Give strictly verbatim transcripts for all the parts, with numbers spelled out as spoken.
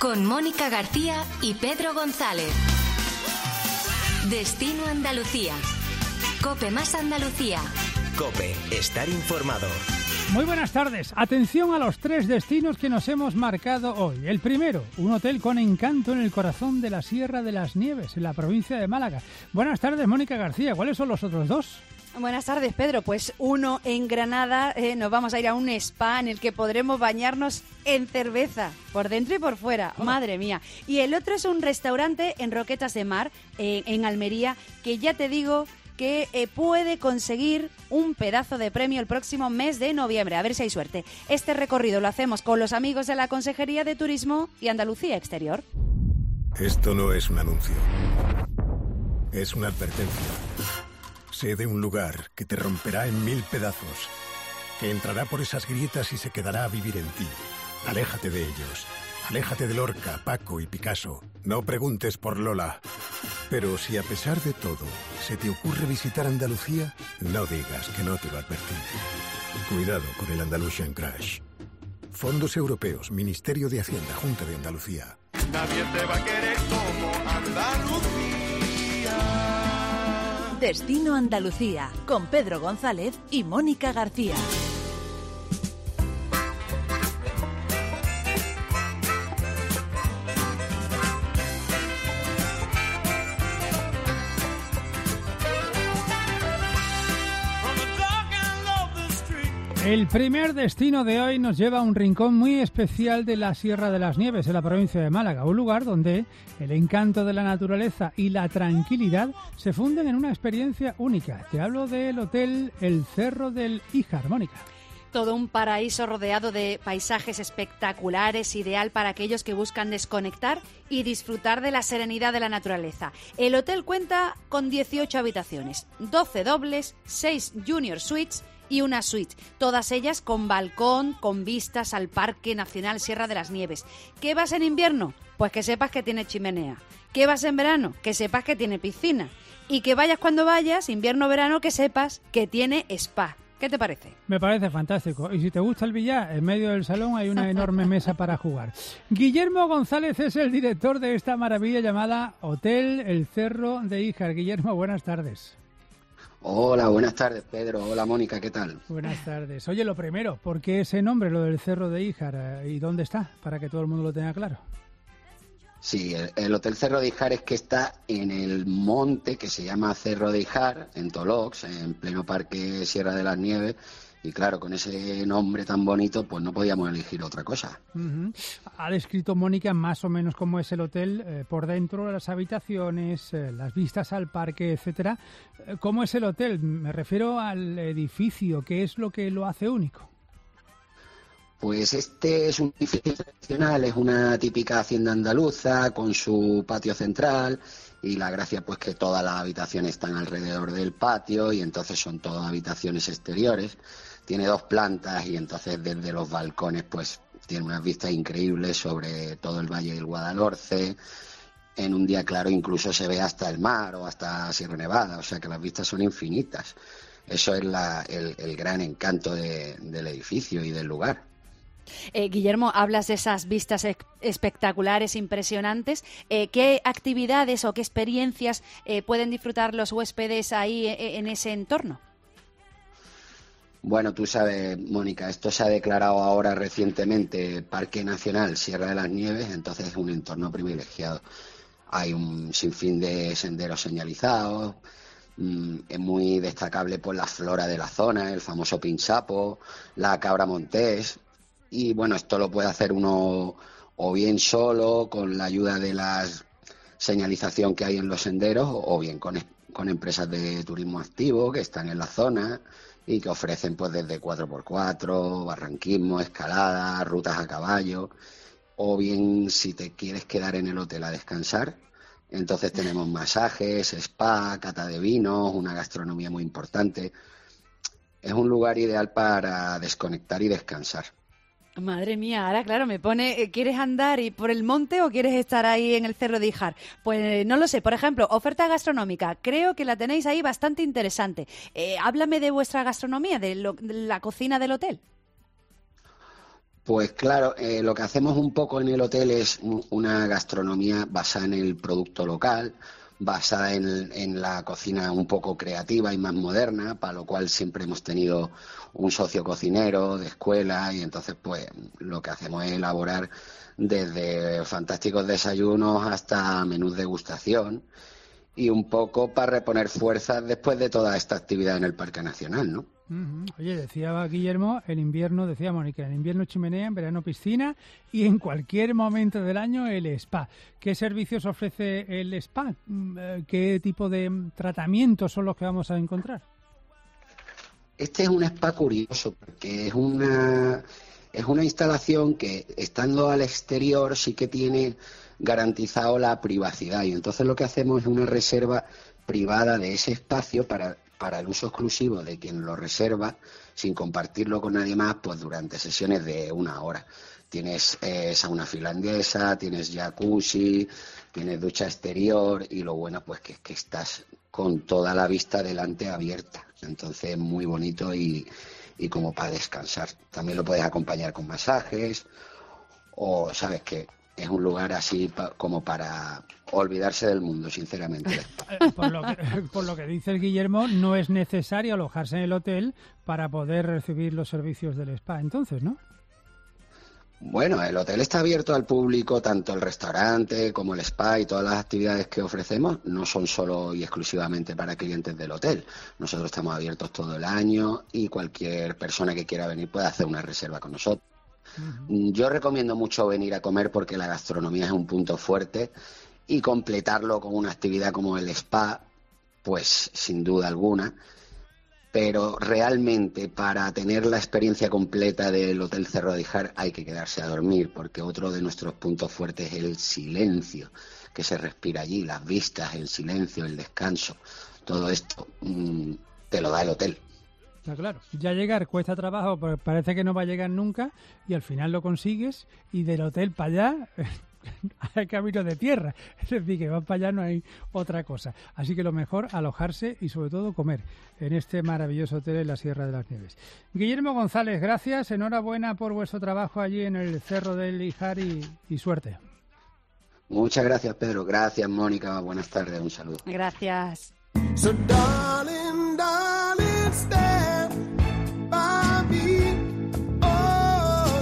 Con Mónica García y Pedro González. Destino Andalucía. COPE más Andalucía. COPE, estar informado. Muy buenas tardes. Atención a los tres destinos que nos hemos marcado hoy. El primero, un hotel con encanto en el corazón de la Sierra de las Nieves, en la provincia de Málaga. Buenas tardes, Mónica García. ¿Cuáles son los otros dos? Buenas tardes, Pedro. Pues uno en Granada, eh, nos vamos a ir a un spa en el que podremos bañarnos en cerveza, por dentro y por fuera. Oh. Madre mía. Y el otro es un restaurante en Roquetas de Mar, eh, en Almería, que ya te digo que eh, puede conseguir un pedazo de premio el próximo mes de noviembre. A ver si hay suerte. Este recorrido lo hacemos con los amigos de la Consejería de Turismo y Andalucía Exterior. Esto no es un anuncio. Es una advertencia. Sé de un lugar que te romperá en mil pedazos, que entrará por esas grietas y se quedará a vivir en ti. Aléjate de ellos. Aléjate de Lorca, Paco y Picasso. No preguntes por Lola. Pero si a pesar de todo se te ocurre visitar Andalucía, no digas que no te lo advertí. Cuidado con el Andalusian Crash. Fondos Europeos, Ministerio de Hacienda, Junta de Andalucía. Nadie te va a querer como Andalucía. Destino Andalucía, con Pedro González y Mónica García. El primer destino de hoy nos lleva a un rincón muy especial de la Sierra de las Nieves, en la provincia de Málaga, un lugar donde el encanto de la naturaleza y la tranquilidad se funden en una experiencia única. Te hablo del hotel El Cerro del Híjar, Mónica. Todo un paraíso rodeado de paisajes espectaculares, ideal para aquellos que buscan desconectar y disfrutar de la serenidad de la naturaleza. El hotel cuenta con dieciocho habitaciones, doce dobles, seis junior suites y una suite, todas ellas con balcón, con vistas al Parque Nacional Sierra de las Nieves. ¿Qué vas en invierno? Pues que sepas que tiene chimenea. ¿Qué vas en verano? Que sepas que tiene piscina. Y que vayas cuando vayas, invierno o verano, que sepas que tiene spa. ¿Qué te parece? Me parece fantástico. Y si te gusta el billar, en medio del salón hay una enorme mesa para jugar. Guillermo González es el director de esta maravilla llamada Hotel El Cerro de Híjar. Guillermo, buenas tardes. Hola, buenas tardes, Pedro. Hola, Mónica, ¿qué tal? Buenas tardes. Oye, lo primero, ¿por qué ese nombre, lo del Cerro de Híjar? ¿Y dónde está? Para que todo el mundo lo tenga claro. Sí, el, el Hotel Cerro de Híjar es que está en el monte que se llama Cerro de Híjar, en Tolox, en pleno Parque Sierra de las Nieves. Y claro, con ese nombre tan bonito, pues no podíamos elegir otra cosa. Uh-huh. Ha descrito Mónica más o menos cómo es el hotel, eh, por dentro, las habitaciones, eh, las vistas al parque, etcétera. Eh, ¿Cómo es el hotel? Me refiero al edificio, ¿qué es lo que lo hace único? Pues este es un edificio tradicional, es una típica hacienda andaluza con su patio central. Y la gracia pues que todas las habitaciones están alrededor del patio y entonces son todas habitaciones exteriores. Tiene dos plantas y entonces desde los balcones pues tiene unas vistas increíbles sobre todo el Valle del Guadalhorce. En un día claro incluso se ve hasta el mar o hasta Sierra Nevada, o sea que las vistas son infinitas. Eso es la, el, el gran encanto de, del edificio y del lugar. Eh, Guillermo, hablas de esas vistas e- espectaculares, impresionantes. Eh, ¿Qué actividades o qué experiencias eh, pueden disfrutar los huéspedes ahí eh, en ese entorno? Bueno, tú sabes, Mónica, esto se ha declarado ahora recientemente Parque Nacional Sierra de las Nieves, entonces es un entorno privilegiado. Hay un sinfín de senderos señalizados, mmm, es muy destacable por la flora de la zona, el famoso pinchapo, la cabra montés. Y bueno, esto lo puede hacer uno o bien solo, con la ayuda de la señalización que hay en los senderos, o bien con, con empresas de turismo activo que están en la zona y que ofrecen pues desde cuatro por cuatro, barranquismo, escalada, rutas a caballo, o bien si te quieres quedar en el hotel a descansar, entonces tenemos masajes, spa, cata de vinos, una gastronomía muy importante. Es un lugar ideal para desconectar y descansar. Madre mía, ahora claro, me pone, ¿quieres andar y por el monte o quieres estar ahí en el Cerro de Híjar? Pues no lo sé, por ejemplo, oferta gastronómica, creo que la tenéis ahí bastante interesante. Eh, háblame de vuestra gastronomía, de, lo, de la cocina del hotel. Pues claro, eh, lo que hacemos un poco en el hotel es un, una gastronomía basada en el producto local, basada en, en la cocina un poco creativa y más moderna, para lo cual siempre hemos tenido un socio cocinero de escuela y entonces pues lo que hacemos es elaborar desde fantásticos desayunos hasta menús de degustación y un poco para reponer fuerzas después de toda esta actividad en el Parque Nacional, ¿no? Uh-huh. Oye, decía Guillermo, el invierno, decía Mónica, en invierno chimenea, en verano piscina y en cualquier momento del año el spa. ¿Qué servicios ofrece el spa? ¿Qué tipo de tratamientos son los que vamos a encontrar? Este es un spa curioso porque es una, es una instalación que, estando al exterior, sí que tiene garantizado la privacidad y entonces lo que hacemos es una reserva privada de ese espacio para, para el uso exclusivo de quien lo reserva, sin compartirlo con nadie más, pues durante sesiones de una hora. Tienes eh, sauna finlandesa, tienes jacuzzi, tienes ducha exterior y lo bueno pues que es que estás con toda la vista delante abierta. Entonces muy bonito y, y como para descansar. También lo puedes acompañar con masajes o sabes que es un lugar así pa, como para olvidarse del mundo, sinceramente. Por lo, que, por lo que dice el Guillermo, no es necesario alojarse en el hotel para poder recibir los servicios del spa, entonces, ¿no? Bueno, el hotel está abierto al público, tanto el restaurante como el spa y todas las actividades que ofrecemos no son solo y exclusivamente para clientes del hotel. Nosotros estamos abiertos todo el año y cualquier persona que quiera venir puede hacer una reserva con nosotros. Uh-huh. Yo recomiendo mucho venir a comer porque la gastronomía es un punto fuerte y completarlo con una actividad como el spa, pues sin duda alguna. Pero realmente para tener la experiencia completa del Hotel Cerro de Híjar hay que quedarse a dormir, porque otro de nuestros puntos fuertes es el silencio que se respira allí, las vistas, el silencio, el descanso. Todo esto mmm, te lo da el hotel. Está claro, ya llegar cuesta trabajo, porque parece que no va a llegar nunca y al final lo consigues y del hotel para allá hay camino de tierra, es decir, que va para allá, no hay otra cosa. Así que lo mejor, alojarse y sobre todo comer en este maravilloso hotel en la Sierra de las Nieves. Guillermo González, gracias, enhorabuena por vuestro trabajo allí en el Cerro del Híjar y, y suerte. Muchas gracias, Pedro, gracias, Mónica, buenas tardes, un saludo. Gracias. So darling, darling, stand by me. Oh,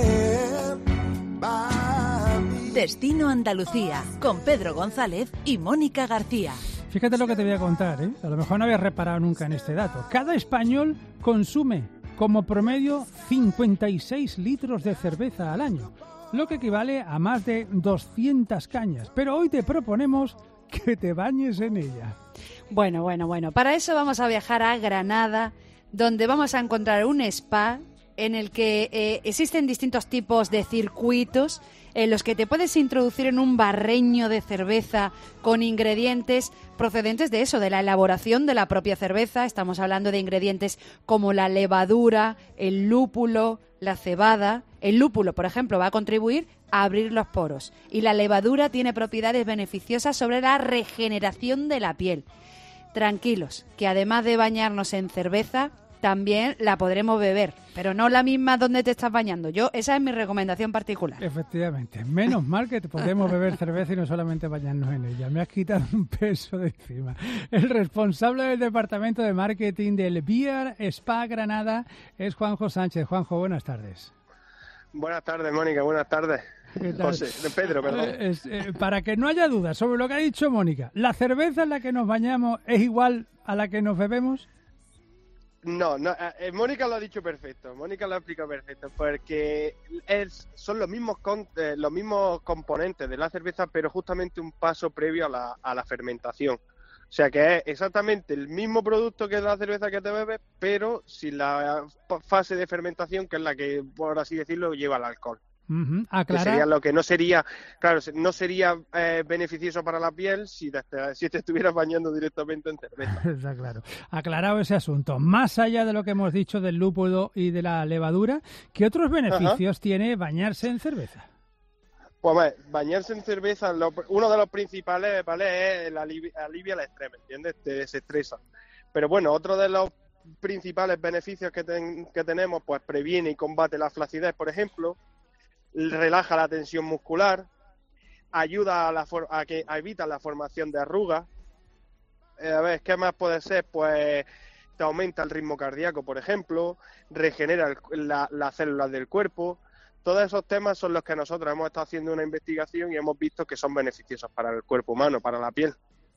stand by me. Destino Andalucía, con Pedro González y Mónica García. Fíjate lo que te voy a contar, ¿eh? A lo mejor no habías reparado nunca en este dato. Cada español consume como promedio cincuenta y seis litros de cerveza al año, lo que equivale a más de doscientas cañas. Pero hoy te proponemos que te bañes en ella. Bueno, bueno, bueno. Para eso vamos a viajar a Granada, donde vamos a encontrar un spa en el que eh, existen distintos tipos de circuitos en los que te puedes introducir en un barreño de cerveza con ingredientes procedentes de eso, de la elaboración de la propia cerveza. Estamos hablando de ingredientes como la levadura, el lúpulo, la cebada. El lúpulo, por ejemplo, va a contribuir a abrir los poros y la levadura tiene propiedades beneficiosas sobre la regeneración de la piel. Tranquilos, que además de bañarnos en cerveza, también la podremos beber, pero no la misma donde te estás bañando. Yo, esa es mi recomendación particular. Efectivamente, menos mal que podemos beber cerveza y no solamente bañarnos en ella. Me has quitado un peso de encima. El responsable del departamento de marketing del Beer Spa Granada es Juanjo Sánchez. Juanjo, buenas tardes. Buenas tardes, Mónica, buenas tardes. José, de Pedro, perdón. Eh, es, eh, para que no haya dudas sobre lo que ha dicho Mónica, ¿la cerveza en la que nos bañamos es igual a la que nos bebemos? No, no eh, Mónica lo ha dicho perfecto, Mónica lo ha explicado perfecto, porque es, son los mismos con, eh, los mismos componentes de la cerveza, pero justamente un paso previo a la, a la fermentación. O sea que es exactamente el mismo producto que la cerveza que te bebes, pero sin la fase de fermentación, que es la que, por así decirlo, lleva el alcohol. Uh-huh. Aclara... Que sería lo que no sería, claro, no sería eh, beneficioso para la piel si te, si te estuvieras bañando directamente en cerveza. Está claro. Aclarado ese asunto. Más allá de lo que hemos dicho del lúpulo y de la levadura, ¿qué otros beneficios Ajá. tiene bañarse en cerveza? Pues ver, bañarse en cerveza, lo, uno de los principales, ¿vale? Es el alivia, alivia el estrés, ¿me entiendes? Te desestresa. Pero bueno, otro de los principales beneficios que, ten, que tenemos, pues previene y combate la flacidez, por ejemplo, relaja la tensión muscular, ayuda a, la for a que a evita la formación de arrugas. Eh, a ver, ¿qué más puede ser? Pues te aumenta el ritmo cardíaco, por ejemplo, regenera el, la, las células del cuerpo. Todos esos temas son los que nosotros hemos estado haciendo una investigación y hemos visto que son beneficiosos para el cuerpo humano, para la piel.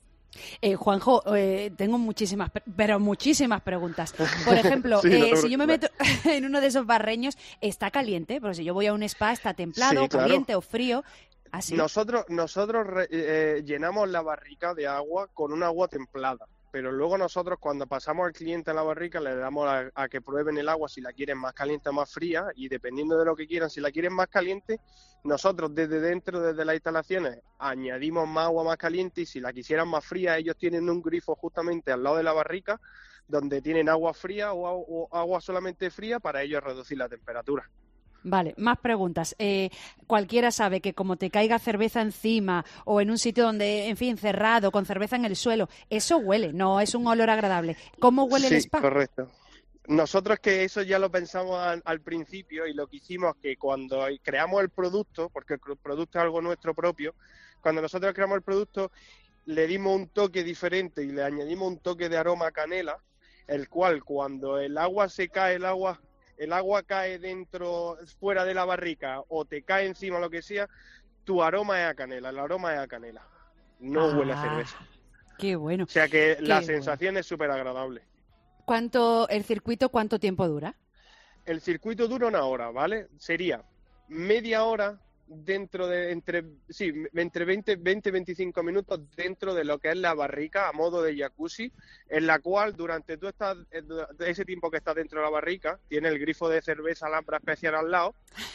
Eh, Juanjo, eh, tengo muchísimas, pero muchísimas preguntas. Por ejemplo, sí, eh, no, si yo me meto en uno de esos barreños, ¿está caliente? Porque si yo voy a un spa, ¿está templado, sí, claro. caliente o frío? ¿Así? Nosotros, nosotros eh, llenamos la barrica de agua con un agua templada, pero luego nosotros cuando pasamos al cliente a la barrica le damos a, a que prueben el agua si la quieren más caliente o más fría, y dependiendo de lo que quieran, si la quieren más caliente, nosotros desde dentro, desde las instalaciones, añadimos más agua más caliente, y si la quisieran más fría, ellos tienen un grifo justamente al lado de la barrica donde tienen agua fría o, o agua solamente fría para ellos reducir la temperatura. Vale, más preguntas. Eh, cualquiera sabe que como te caiga cerveza encima o en un sitio donde, en fin, cerrado, con cerveza en el suelo, eso huele, no es un olor agradable. ¿Cómo huele sí, el spa? Correcto. Nosotros que eso ya lo pensamos al, al principio, y lo que hicimos que cuando creamos el producto, porque el producto es algo nuestro propio, cuando nosotros creamos el producto le dimos un toque diferente y le añadimos un toque de aroma a canela, el cual cuando el agua se cae, el agua... el agua cae dentro, fuera de la barrica, o te cae encima, lo que sea, tu aroma es a canela, el aroma es a canela, no ah, huele a cerveza. Qué bueno. O sea que la qué sensación bueno. es súper agradable. ¿Cuánto, el circuito, cuánto tiempo dura? El circuito dura una hora, ¿vale? Sería media hora dentro de, entre, sí, entre veinte, veinte, veinticinco minutos dentro de lo que es la barrica a modo de jacuzzi, en la cual durante tú estás, ese tiempo que estás dentro de la barrica, tiene el grifo de cerveza Alhambra Especial al lado,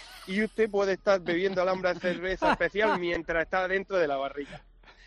y usted puede estar bebiendo Alhambra Cerveza Especial mientras está dentro de la barrica.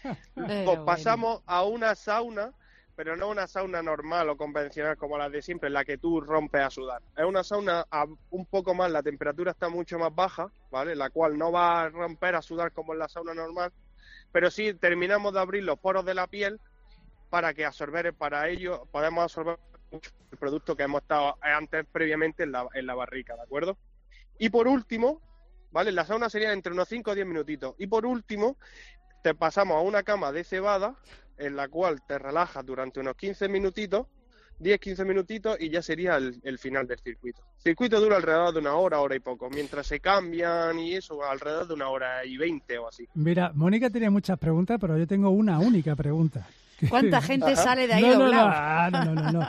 Pues pasamos a una sauna, pero no una sauna normal o convencional como la de siempre, en la que tú rompes a sudar. Es una sauna a un poco más, la temperatura está mucho más baja, ¿vale? La cual no va a romper a sudar como en la sauna normal, pero sí terminamos de abrir los poros de la piel para que absorber, para ello podemos absorber mucho el producto que hemos estado antes previamente en la, en la barrica, ¿de acuerdo? Y por último, ¿vale? La sauna sería entre unos cinco o diez minutitos. Y por último, te pasamos a una cama de cebada, en la cual te relajas durante unos quince minutitos, diez a quince minutitos, y ya sería el, el final del circuito. El circuito dura alrededor de una hora, hora y poco, mientras se cambian y eso, alrededor de una hora y veinte o así. Mira, Mónica tenía muchas preguntas, pero yo tengo una única pregunta. ¿Cuánta gente Ajá. sale de ahí no, doblado? No, no, no, no. no.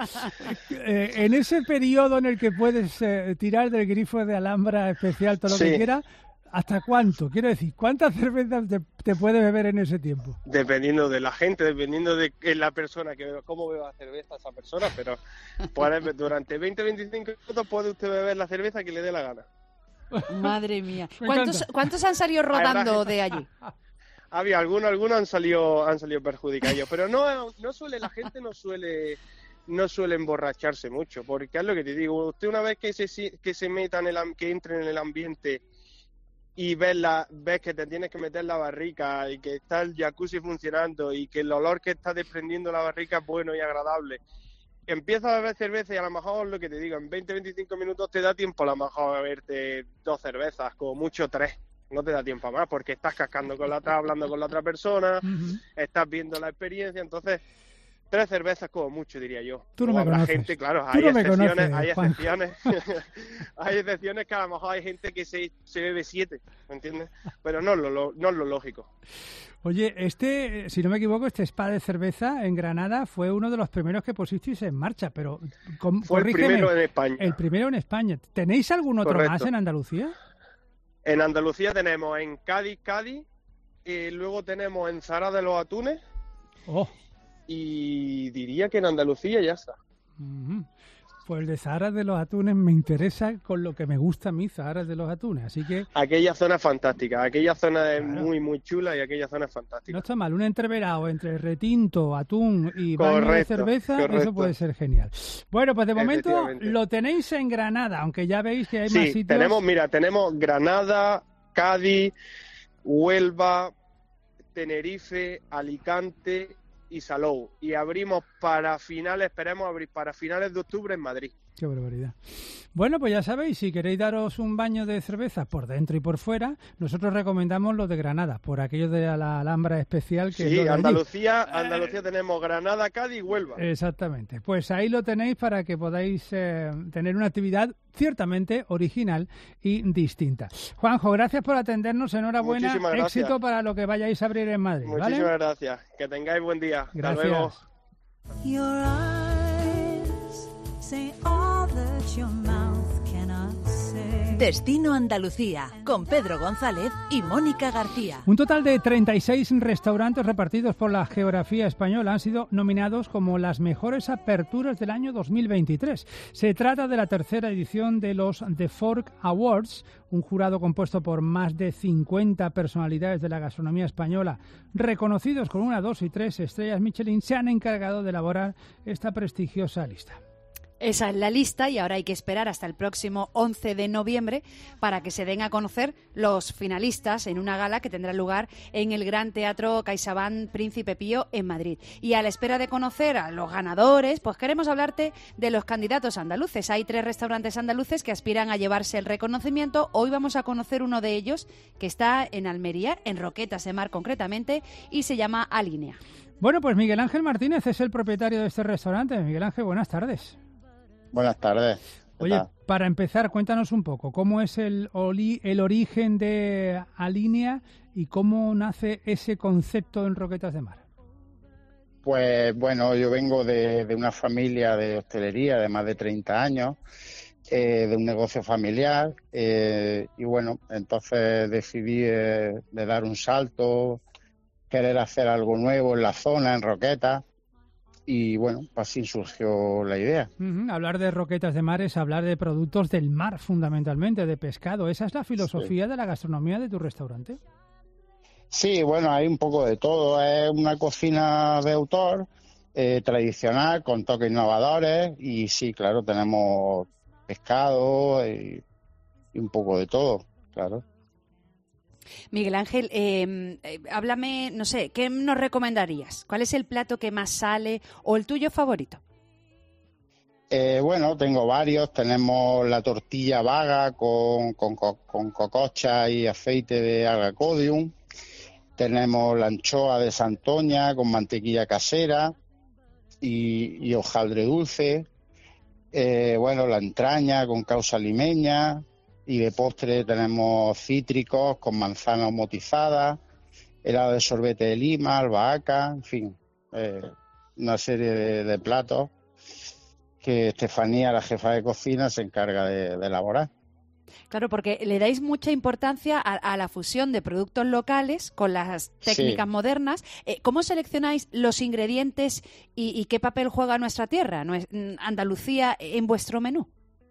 eh, en ese periodo en el que puedes eh, tirar del grifo de Alhambra Especial todo lo sí. que quieras, ¿hasta cuánto? Quiero decir, ¿cuántas cervezas te, te puedes beber en ese tiempo? Dependiendo de la gente, dependiendo de la persona, que cómo beba cerveza esa persona, pero puede, durante veinte a veinticinco minutos puede usted beber la cerveza que le dé la gana. Madre mía. ¿Cuántos, ¿Cuántos han salido rodando de allí? Había algunos, algunos han salido, han salido perjudicados, pero no, no suele, la gente no suele, no suele emborracharse mucho, porque es lo que te digo, usted una vez que se, que se meta en el, que entre en el ambiente y ves, la, ves que te tienes que meter la barrica y que está el jacuzzi funcionando y que el olor que está desprendiendo la barrica es bueno y agradable, empiezas a beber cerveza y a lo mejor, lo que te digo, en veinte a veinticinco minutos te da tiempo a lo mejor a beberte dos cervezas, como mucho tres. No te da tiempo a más porque estás cascando con la otra, hablando con la otra persona, uh-huh. estás viendo la experiencia, entonces tres cervezas como mucho, diría yo. Tú no me conoces. Gente, claro, Tú hay no excepciones, me conoces, hay excepciones, hay excepciones que a lo mejor hay gente que se, se bebe siete, ¿me entiendes? Pero no es lo, lo, no es lo lógico. Oye, este, si no me equivoco, este spa de cerveza en Granada fue uno de los primeros que pusisteis en marcha, pero con, fue el primero en España. El primero en España. ¿Tenéis algún otro Correcto. más en Andalucía? En Andalucía tenemos en Cádiz, Cádiz, y luego tenemos en Zara de los Atunes, oh. y diría que en Andalucía ya está. Uh-huh. Pues el de Zara de los Atunes me interesa con lo que me gusta a mí, Zara de los Atunes, así que... Aquella zona es fantástica, aquella zona es claro. muy, muy chula y aquella zona es fantástica. No está mal, un entreverado entre retinto, atún y correcto, baño de cerveza, correcto. Eso puede ser genial. Bueno, pues de momento lo tenéis en Granada, aunque ya veis que hay sí, más sitios... tenemos, mira, tenemos Granada, Cádiz, Huelva, Tenerife, Alicante y Salou. Y abrimos para finales, esperemos abrir para finales de octubre en Madrid. Qué barbaridad. Bueno, pues ya sabéis, si queréis daros un baño de cerveza por dentro y por fuera, nosotros recomendamos lo de Granada, por aquello de la Alhambra especial que sí, es lo de Andalucía, Andalucía tenemos Granada, Cádiz y Huelva. Exactamente. Pues ahí lo tenéis para que podáis eh, tener una actividad ciertamente original y distinta. Juanjo, gracias por atendernos, enhorabuena, éxito para lo que vayáis a abrir en Madrid. Muchísimas ¿vale? gracias, que tengáis buen día. Gracias. Hasta luego. Your eyes say all that your mouth cannot say. Destino Andalucía, con Pedro González y Mónica García. Un total de treinta y seis restaurantes repartidos por la geografía española han sido nominados como las mejores aperturas del año dos mil veintitrés. Se trata de la tercera edición de los The Fork Awards, un jurado compuesto por más de cincuenta personalidades de la gastronomía española, reconocidos con una, dos y tres estrellas Michelin, se han encargado de elaborar esta prestigiosa lista. Esa es la lista y ahora hay que esperar hasta el próximo once de noviembre para que se den a conocer los finalistas en una gala que tendrá lugar en el Gran Teatro CaixaBank Príncipe Pío en Madrid. Y a la espera de conocer a los ganadores, pues queremos hablarte de los candidatos andaluces. Hay tres restaurantes andaluces que aspiran a llevarse el reconocimiento. Hoy vamos a conocer uno de ellos que está en Almería, en Roquetas de Mar concretamente, y se llama Alinea. Bueno, pues Miguel Ángel Martínez es el propietario de este restaurante. Miguel Ángel, buenas tardes. Buenas tardes. Oye, para empezar, cuéntanos un poco, ¿cómo es el, oli, el origen de Alinea y cómo nace ese concepto en Roquetas de Mar? Pues bueno, yo vengo de, de una familia de hostelería de más de treinta años, eh, de un negocio familiar, eh, y bueno, entonces decidí eh, de dar un salto, querer hacer algo nuevo en la zona, en Roquetas. Y bueno, así surgió la idea. Uh-huh. Hablar de Roquetas de Mar es hablar de productos del mar, fundamentalmente, de pescado. ¿Esa es la filosofía sí. de la gastronomía de tu restaurante? Sí, bueno, hay un poco de todo. Es una cocina de autor, eh, tradicional, con toques innovadores. Y sí, claro, tenemos pescado y, y un poco de todo, claro. Miguel Ángel, eh, eh, háblame, no sé, ¿qué nos recomendarías? ¿Cuál es el plato que más sale o el tuyo favorito? Eh, bueno, tengo varios. Tenemos la tortilla vaga con, con, con cococha y aceite de algacodium. Tenemos la anchoa de Santoña con mantequilla casera y, y hojaldre dulce. Eh, bueno, la entraña con causa limeña. Y de postre tenemos cítricos con manzana motizada, helado de sorbete de lima, albahaca, en fin, eh, una serie de, de platos que Estefanía, la jefa de cocina, se encarga de, de elaborar. Claro, porque le dais mucha importancia a, a la fusión de productos locales con las técnicas sí. modernas. Eh, ¿Cómo seleccionáis los ingredientes y, y qué papel juega nuestra tierra, Andalucía, en vuestro menú?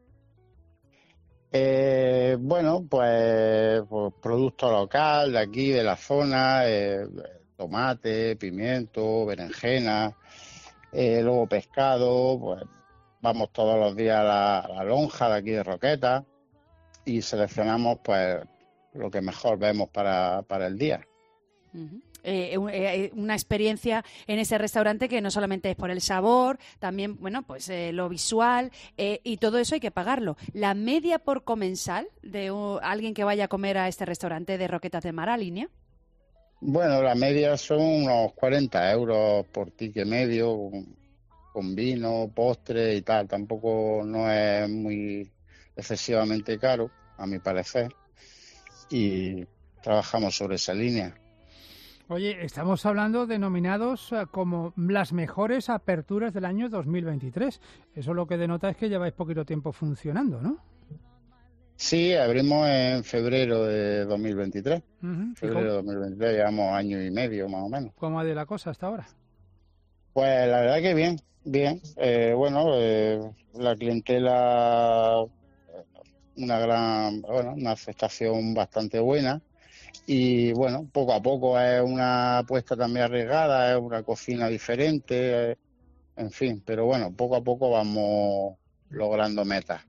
Eh, bueno, pues, pues producto local de aquí, de la zona, eh, tomate, pimiento, berenjena, eh, luego pescado, pues vamos todos los días a la, a la lonja de aquí de Roquetas y seleccionamos pues lo que mejor vemos para, para el día. Uh-huh. Eh, eh, una experiencia en ese restaurante que no solamente es por el sabor, también, bueno, pues eh, lo visual eh, y todo eso hay que pagarlo. La media por comensal de uh, alguien que vaya a comer a este restaurante de Roquetas de Mar, Alinea. Bueno, la media son unos cuarenta euros por ticket medio, con, con vino, postre y tal. Tampoco no es muy excesivamente caro, a mi parecer, y trabajamos sobre esa línea. Oye, estamos hablando de nominados como las mejores aperturas del año dos mil veintitrés. Eso lo que denota es que lleváis poquito tiempo funcionando, ¿no? Sí, abrimos en febrero de dos mil veintitrés. Uh-huh. Febrero de dos mil veintitrés, llevamos año y medio más o menos. ¿Cómo ha ido la cosa hasta ahora? Pues la verdad que bien, bien. Eh, bueno, eh, la clientela, una gran, bueno, una aceptación bastante buena. Y bueno, poco a poco es una apuesta también arriesgada, es una cocina diferente, en fin, pero bueno, poco a poco vamos logrando metas.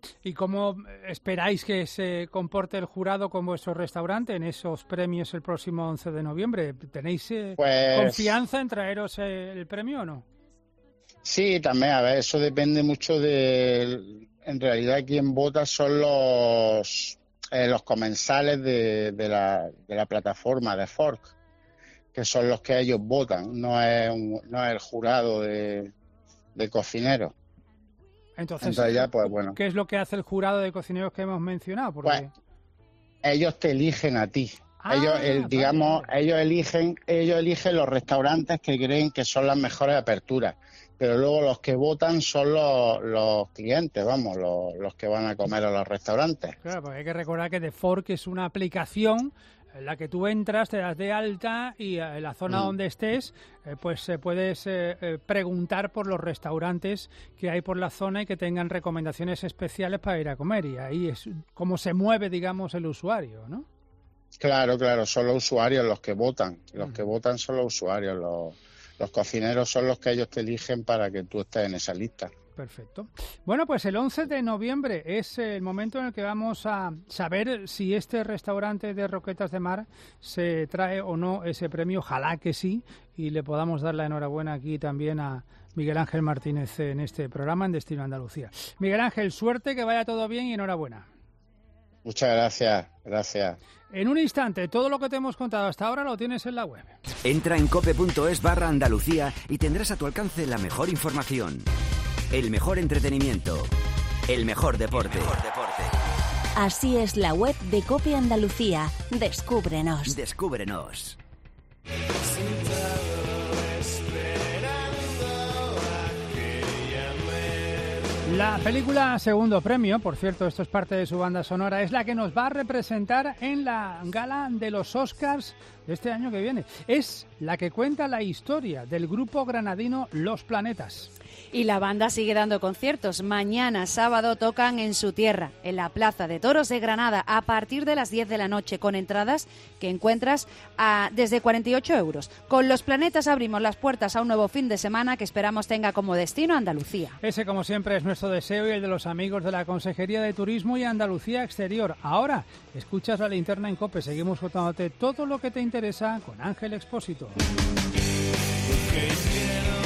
¿Y cómo esperáis que se comporte el jurado con vuestro restaurante en esos premios el próximo once de noviembre? ¿Tenéis eh, Pues- confianza en traeros eh, el premio o no? Sí, también, a ver, eso depende mucho de, en realidad, quién vota son los eh, los comensales de, de, la, de la plataforma de Fork, que son los que ellos votan, no es, un, no es el jurado de, de cocineros. Entonces, Entonces ya, pues bueno, ¿qué es lo que hace el jurado de cocineros que hemos mencionado? Porque... Pues, ellos te eligen a ti. Ah, ellos, el- vale, digamos, vale. ellos eligen, ellos eligen los restaurantes que creen que son las mejores aperturas, pero luego los que votan son los, los clientes, vamos, los, los que van a comer a los restaurantes. Claro, porque hay que recordar que The Fork es una aplicación en la que tú entras, te das de alta y eh, en la zona Mm. donde estés, eh, pues eh, puedes eh, eh, preguntar por los restaurantes que hay por la zona y que tengan recomendaciones especiales para ir a comer. Y ahí es como se mueve, digamos, el usuario, ¿no? Claro, claro, son los usuarios los que votan. Los Mm. que votan son los usuarios. Los, los cocineros son los que ellos te eligen para que tú estés en esa lista. Perfecto. Bueno, pues el once de noviembre es el momento en el que vamos a saber si este restaurante de Roquetas de Mar se trae o no ese premio. Ojalá que sí, y le podamos dar la enhorabuena aquí también a Miguel Ángel Martínez en este programa en Destino Andalucía. Miguel Ángel, suerte, que vaya todo bien y enhorabuena. Muchas gracias, gracias. En un instante, todo lo que te hemos contado hasta ahora lo tienes en la web. Entra en cope.es barra Andalucía y tendrás a tu alcance la mejor información, el mejor entretenimiento, el mejor deporte. El mejor deporte. Así es la web de COPE Andalucía. Descúbrenos. Descúbrenos. La película Segundo Premio, por cierto, esto es parte de su banda sonora, es la que nos va a representar en la gala de los Oscars de este año que viene. Es la que cuenta la historia del grupo granadino Los Planetas. Y la banda sigue dando conciertos. Mañana, sábado, tocan en su tierra, en la Plaza de Toros de Granada, a partir de las diez de la noche, con entradas que encuentras a, desde cuarenta y ocho euros. Con Los Planetas abrimos las puertas a un nuevo fin de semana que esperamos tenga como destino Andalucía. Ese, como siempre, es nuestro deseo y el de los amigos de la Consejería de Turismo y Andalucía Exterior. Ahora, escuchas la linterna en COPE. Seguimos contándote todo lo que te interesa con Ángel Expósito. Que quiero